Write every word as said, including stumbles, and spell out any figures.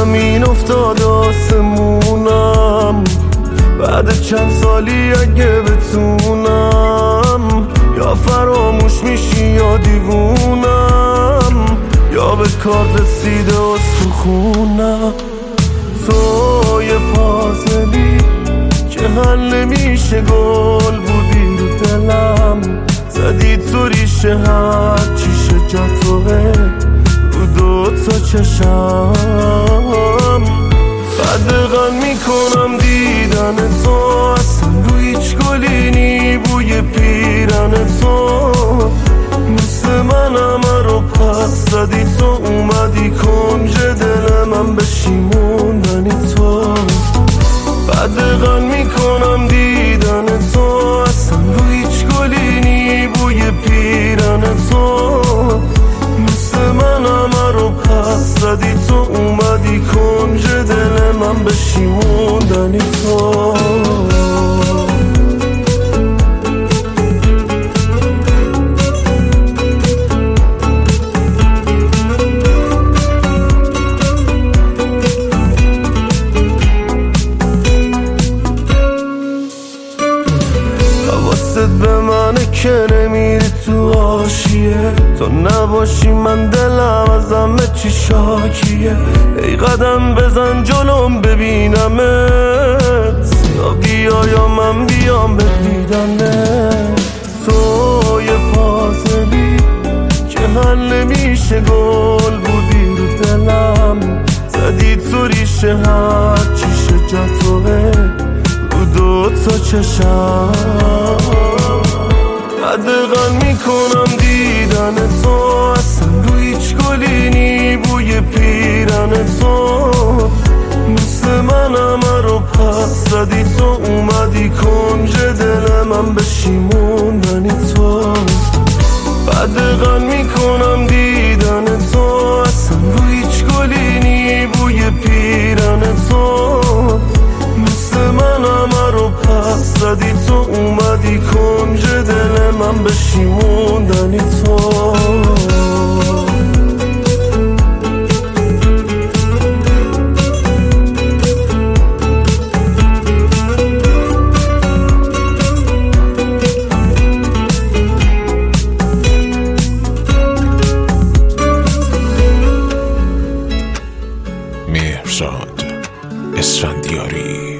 زمین افتاد آسمونم، بعد چند سالی اگه بتونم یا فراموش میشی یا دیوونم، یا به کار رسیده استخونم. تو یه پازلی که حل نمیشه گل بودی رو دلم، زدی تو ریشه هر چی شجرتوه رو دو تا چشم. قدغن میکنم دیدن تو، اصلا رو هیچ گلی نی بوی پیرن تو، مثل من همه رو پس زدی تو، اومدی کنج دل من بشیموندنی تو. قدغن میکنم دیدن تو، اصلا رو هیچ گلی نی بوی پیرن تو، مثل من همه رو پس زدی تو، اومدی کنج دل من بشیموندنی تو. حواست به منه که نمیری تو حاشیه، تو نباشی من دلم از همه چی شاکیه. ای قدم بزن جلوم ببینمت، یا بیا یا من بیام بدیدمت. تو یه پازلی که حل نمیشه گل بودی رو دلم، زدی تو ریشه هر چی شجرتوه رو دو تا چشم. قدغن میکنم دیدن تو، اصلا رو هیچ گلی نی بوی پیرن تو، مثل من همه رو پس زدی تو، اومدی کنج دل من بشیموندنی تو. قدغن میکنم دیدن تو، اصلا رو هیچ گلی نی بوی پیرن تو، مثل من همه رو پس زدی تو، اومدی کنج دل من بشیموندنی تو. مهرزاد اسفندیاری.